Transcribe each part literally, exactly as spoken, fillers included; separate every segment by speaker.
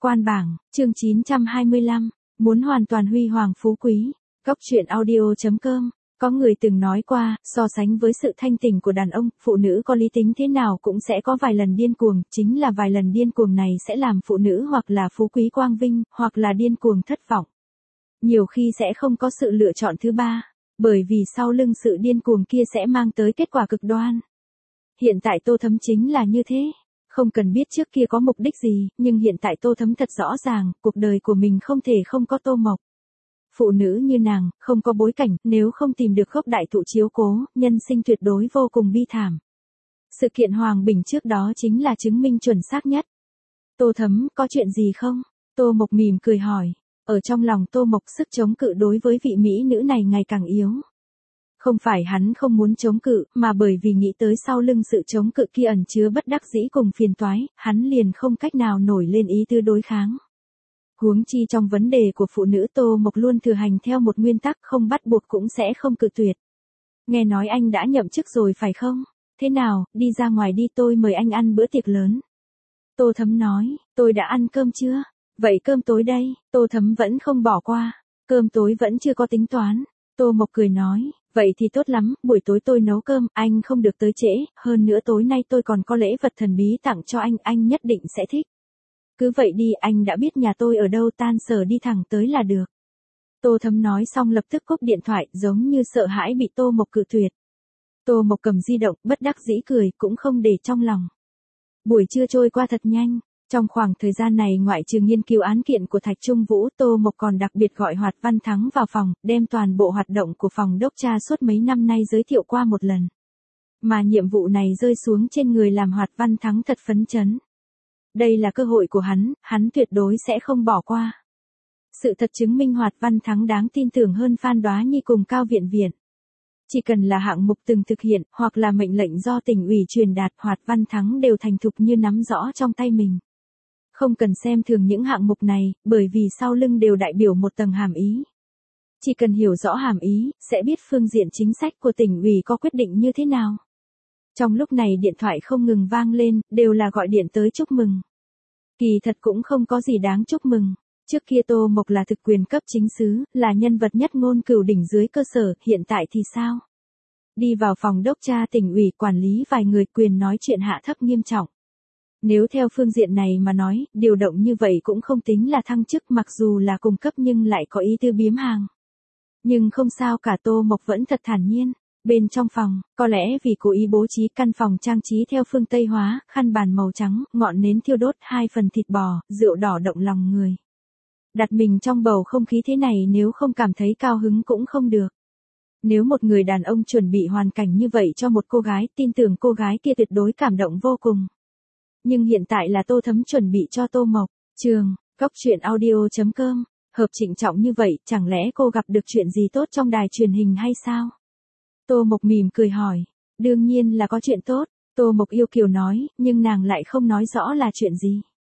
Speaker 1: Quan bảng, chương chín trăm hai mươi lăm, muốn hoàn toàn huy hoàng phú quý. Góc truyện audio chấm com. Có người từng nói qua, so sánh với sự thanh tỉnh của đàn ông, phụ nữ có lý tính thế nào cũng sẽ có vài lần điên cuồng, chính là vài lần điên cuồng này sẽ làm phụ nữ hoặc là phú quý quang vinh, hoặc là điên cuồng thất vọng. Nhiều khi sẽ không có sự lựa chọn thứ ba, bởi vì sau lưng sự điên cuồng kia sẽ mang tới kết quả cực đoan. Hiện tại Tô Thấm chính là như thế. Không cần biết trước kia có mục đích gì, nhưng hiện tại Tô Thấm thật rõ ràng, cuộc đời của mình không thể không có Tô Mộc. Phụ nữ như nàng, không có bối cảnh, nếu không tìm được gốc đại thụ chiếu cố, nhân sinh tuyệt đối vô cùng bi thảm. Sự kiện Hoàng Bình trước đó chính là chứng minh chuẩn xác nhất. Tô Thấm, có chuyện gì không? Tô Mộc mỉm cười hỏi. Ở trong lòng Tô Mộc sức chống cự đối với vị mỹ nữ này ngày càng yếu. Không phải hắn không muốn chống cự, mà bởi vì nghĩ tới sau lưng sự chống cự kia ẩn chứa bất đắc dĩ cùng phiền toái, hắn liền không cách nào nổi lên ý tư đối kháng. Huống chi trong vấn đề của phụ nữ Tô Mộc luôn thừa hành theo một nguyên tắc không bắt buộc cũng sẽ không cự tuyệt. Nghe nói anh đã nhậm chức rồi phải không? Thế nào, đi ra ngoài đi tôi mời anh ăn bữa tiệc lớn. Tô Thấm nói, tôi đã ăn cơm chưa? Vậy cơm tối đây, Tô Thấm vẫn không bỏ qua. Cơm tối vẫn chưa có tính toán. Tô Mộc cười nói, vậy thì tốt lắm, buổi tối tôi nấu cơm, anh không được tới trễ, hơn nữa tối nay tôi còn có lễ vật thần bí tặng cho anh, anh nhất định sẽ thích. Cứ vậy đi, anh đã biết nhà tôi ở đâu, tan sở đi thẳng tới là được. Tô Thấm nói xong lập tức cúp điện thoại, giống như sợ hãi bị Tô Mộc cự tuyệt. Tô Mộc cầm di động, bất đắc dĩ cười, cũng không để trong lòng. Buổi trưa trôi qua thật nhanh. Trong khoảng thời gian này ngoại trừ nghiên cứu án kiện của Thạch Trung Vũ, Tô Mộc còn đặc biệt gọi Hoạt Văn Thắng vào phòng, đem toàn bộ hoạt động của phòng đốc tra suốt mấy năm nay giới thiệu qua một lần. Mà nhiệm vụ này rơi xuống trên người làm Hoạt Văn Thắng thật phấn chấn. Đây là cơ hội của hắn, hắn tuyệt đối sẽ không bỏ qua. Sự thật chứng minh Hoạt Văn Thắng đáng tin tưởng hơn Phan Đoá Nhi cùng Cao Viện Viện. Chỉ cần là hạng mục từng thực hiện, hoặc là mệnh lệnh do tỉnh ủy truyền đạt, Hoạt Văn Thắng đều thành thục như nắm rõ trong tay mình. Không cần xem thường những hạng mục này, bởi vì sau lưng đều đại biểu một tầng hàm ý. Chỉ cần hiểu rõ hàm ý, sẽ biết phương diện chính sách của tỉnh ủy có quyết định như thế nào. Trong lúc này điện thoại không ngừng vang lên, đều là gọi điện tới chúc mừng. Kỳ thật cũng không có gì đáng chúc mừng. Trước kia Tô Mộc là thực quyền cấp chính xứ, là nhân vật nhất ngôn cửu đỉnh dưới cơ sở, hiện tại thì sao? Đi vào phòng đốc tra tỉnh ủy, quản lý vài người, quyền nói chuyện hạ thấp nghiêm trọng. Nếu theo phương diện này mà nói, điều động như vậy cũng không tính là thăng chức, mặc dù là cung cấp nhưng lại có ý tư biếm hàng. Nhưng không sao cả, Tô Mộc vẫn thật thản nhiên. Bên trong phòng, có lẽ vì cố ý bố trí căn phòng trang trí theo phương Tây hóa, khăn bàn màu trắng, ngọn nến thiêu đốt, hai phần thịt bò, rượu đỏ động lòng người. Đặt mình trong bầu không khí thế này nếu không cảm thấy cao hứng cũng không được. Nếu một người đàn ông chuẩn bị hoàn cảnh như vậy cho một cô gái, tin tưởng cô gái kia tuyệt đối cảm động vô cùng. Nhưng hiện tại là Tô Thấm chuẩn bị cho Tô Mộc. Trường, góc truyện audio chấm com. Hợp trịnh trọng như vậy, chẳng lẽ cô gặp được chuyện gì tốt trong đài truyền hình hay sao? Tô Mộc mỉm cười hỏi. Đương nhiên là có chuyện tốt. Tô Mộc yêu kiều nói, nhưng nàng lại không nói rõ là chuyện gì.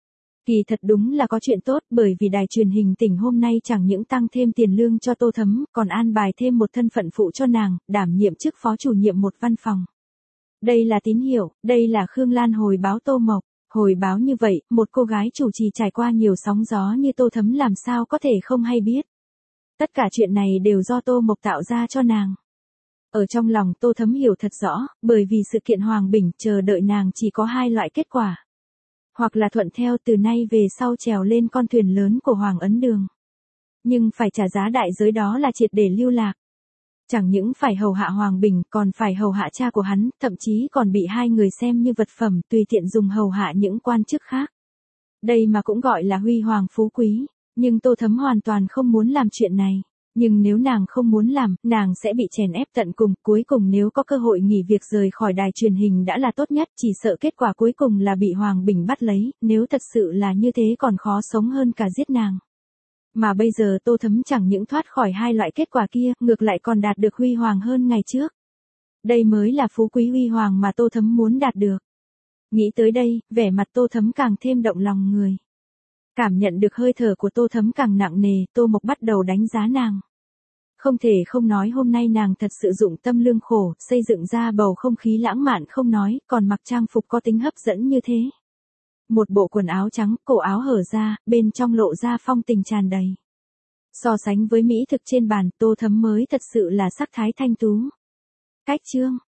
Speaker 1: Kỳ thật đúng là có chuyện tốt, bởi vì đài truyền hình tỉnh hôm nay chẳng những tăng thêm tiền lương cho Tô Thấm, còn an bài thêm một thân phận phụ cho nàng, đảm nhiệm chức phó chủ nhiệm một văn phòng. Đây là tín hiệu, đây là Khương Lan hồi báo Tô Mộc. Hồi báo như vậy, một cô gái chủ trì trải qua nhiều sóng gió như Tô Thấm làm sao có thể không hay biết. Tất cả chuyện này đều do Tô Mộc tạo ra cho nàng. Ở trong lòng Tô Thấm hiểu thật rõ, bởi vì sự kiện Hoàng Bình chờ đợi nàng chỉ có hai loại kết quả. Hoặc là thuận theo từ nay về sau trèo lên con thuyền lớn của Hoàng Ấn Đường. Nhưng phải trả giá đại giới, đó là triệt để lưu lạc. Chẳng những phải hầu hạ Hoàng Bình, còn phải hầu hạ cha của hắn, thậm chí còn bị hai người xem như vật phẩm, tùy tiện dùng hầu hạ những quan chức khác. Đây mà cũng gọi là huy hoàng phú quý. Nhưng Tô Thấm hoàn toàn không muốn làm chuyện này. Nhưng nếu nàng không muốn làm, nàng sẽ bị chèn ép tận cùng, cuối cùng nếu có cơ hội nghỉ việc rời khỏi đài truyền hình đã là tốt nhất, chỉ sợ kết quả cuối cùng là bị Hoàng Bình bắt lấy, nếu thật sự là như thế còn khó sống hơn cả giết nàng. Mà bây giờ Tô Thấm chẳng những thoát khỏi hai loại kết quả kia, ngược lại còn đạt được huy hoàng hơn ngày trước. Đây mới là phú quý huy hoàng mà Tô Thấm muốn đạt được. Nghĩ tới đây, vẻ mặt Tô Thấm càng thêm động lòng người. Cảm nhận được hơi thở của Tô Thấm càng nặng nề, Tô Mộc bắt đầu đánh giá nàng. Không thể không nói hôm nay nàng thật sự dụng tâm lương khổ, xây dựng ra bầu không khí lãng mạn không nói, còn mặc trang phục có tính hấp dẫn như thế. Một bộ quần áo trắng, cổ áo hở ra, bên trong lộ ra phong tình tràn đầy. So sánh với mỹ thực trên bàn, Tô Thấm mới thật sự là sắc thái thanh tú. Cách chương